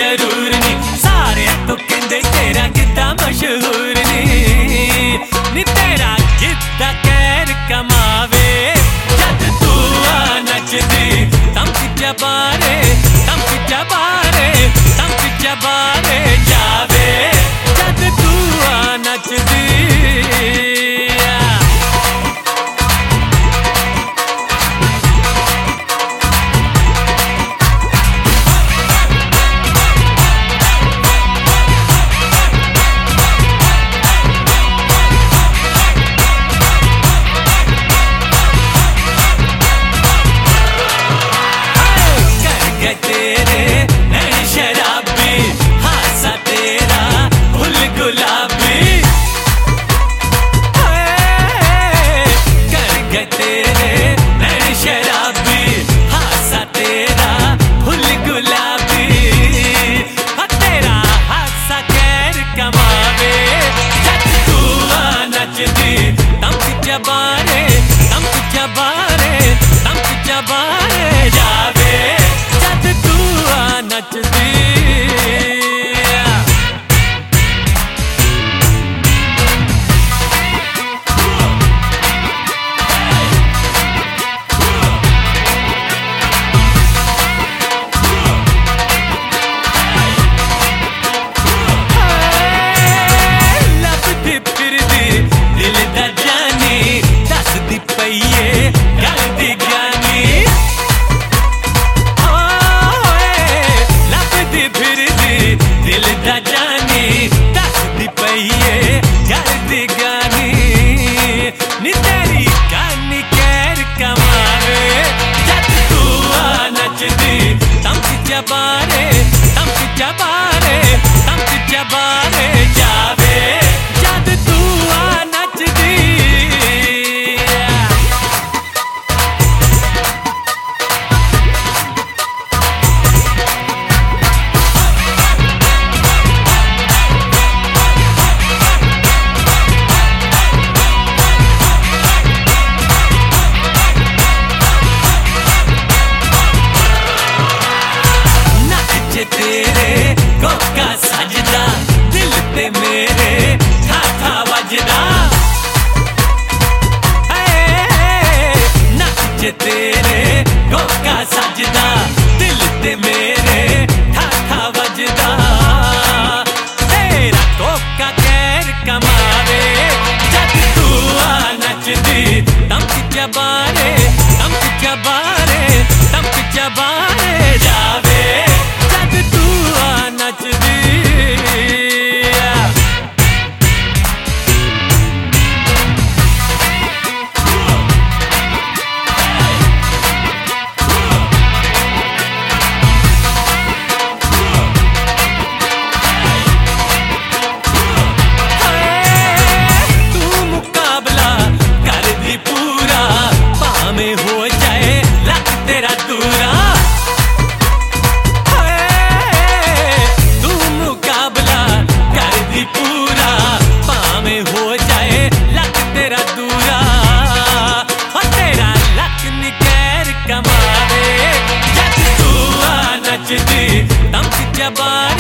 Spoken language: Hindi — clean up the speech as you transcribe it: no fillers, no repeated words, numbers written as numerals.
जरूर नी, सारे तो कहंदे तेरा गिद्धा मशहूर नी तेरा गिद्धा कहर कमावे जद तू आ नचदी तंक जबारे जावे जद तू आ नचदी। जबारे जावे जद तू आ नचदी। लभदी फिरदी दिल दा जानी दसदी पईए गल दी ज्ञानी लभदी फिरदी दिल दा जानी दसदी पईए गल दी ज्ञानी नी तेरी गानी कहर कमावे जद तू आ नचदी तंक जबारे जावे जद तू आ नचदी। तेरे कोका सजदा दिल ते मेरे था वजदा नच तेरे कोका सजदा दिल ते मेरे था वजदा तेरा कोका कहर कमावे जद तू आ नचदी तंक जबारे जावे जद तू आ नचदी। तू मुकाबला कर दी पूरा भाਵੇਂ हो जाए लक तेरा दूरा पूरा भाਵੇਂ हो जाए लक तेरा दूरा तेरा लक नी कहर कमावे जद तू आ नचदी तंक जबारे